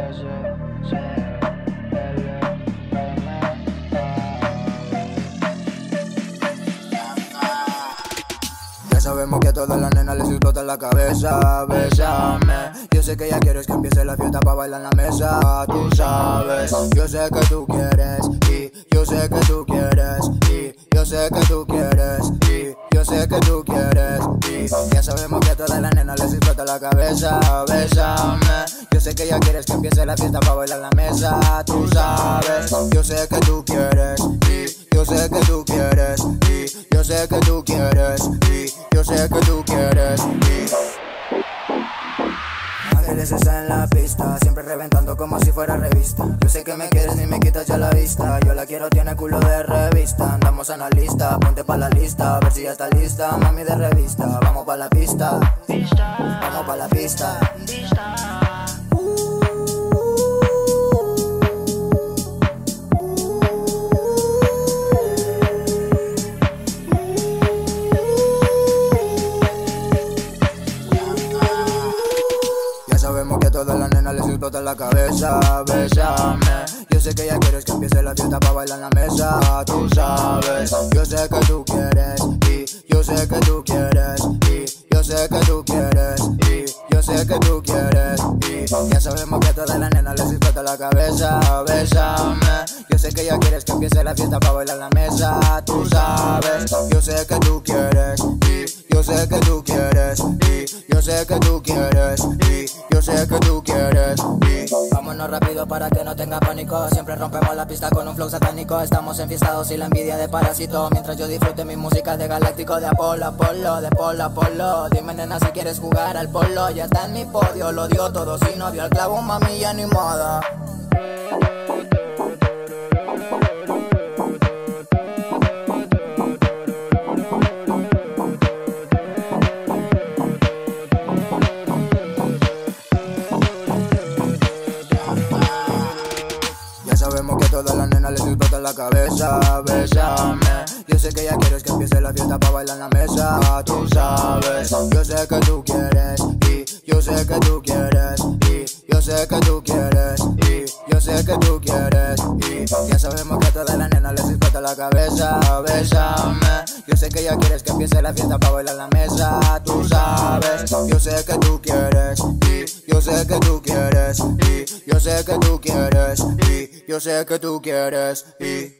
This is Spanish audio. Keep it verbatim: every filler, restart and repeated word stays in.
Ya sabemos que a todas las nenas les explota la cabeza. Bésame, yo sé que ya quieres que empiece la fiesta pa' bailar en la mesa. Tú sabes, yo sé que tú quieres y yo sé que tú quieres y yo sé que tú quieres y yo sé que tú quieres y ya sabemos que a todas las nenas les explota la cabeza. Bésame, yo sé que ya quieres que empiece la fiesta pa' bailar en la mesa. Tú sabes, yo sé que tú quieres y yo sé que tú quieres y yo sé que tú quieres y yo sé que tú quieres y Ángeles está en la pista, siempre reventando como si fuera revista. Yo sé que me quieres ni me quitas ya la vista. Yo la quiero, tiene culo de revista. Andamos analista, ponte pa' la lista. A ver si ya está lista, mami de revista. Vamos pa' la pista, vamos pa' la pista. Sabemos que a todas las nenas les explota la cabeza. Bésame, yo sé que ya quieres que empiece la fiesta pa' bailar en la mesa. Tú sabes, yo sé que tú quieres y yo sé que tú quieres y yo sé que tú quieres y yo sé que tú quieres y ya sabemos que a todas las nenas les explota la cabeza. Bésame, yo sé que ya quieres que empiece la fiesta pa' bailar en la mesa. Tú sabes, yo sé que tú quieres y yo sé que tú quieres y yo sé que tú quieres y yo sé que tú quieres y vámonos rápido para que no tenga pánico. Siempre rompemos la pista con un flow satánico. Estamos enfiestados y la envidia de parásito. Mientras yo disfrute mi música de galáctico. De Apolo, Apolo, de Polo, Apolo. Dime nena si quieres jugar al polo. Ya está en mi podio, lo dio todo. Si no dio al clavo, mami ya ni moda. Sabemos que a todas las nenas les explota la cabeza. Bésame, yo sé que ya quieres que empiece la fiesta pa' bailar en la mesa. Tú sabes, yo sé que tú quieres y yo sé que tú quieres y yo sé que tú quieres y yo sé que tú quieres y ya sabemos que a todas las nenas les explota la cabeza. Bésame, yo sé que ya quieres que empiece la fiesta pa' bailar en la mesa. Tú sabes, yo sé que tú quieres y yo sé que tú quieres y yo sé que tú quieres y yo sé que tú quieres y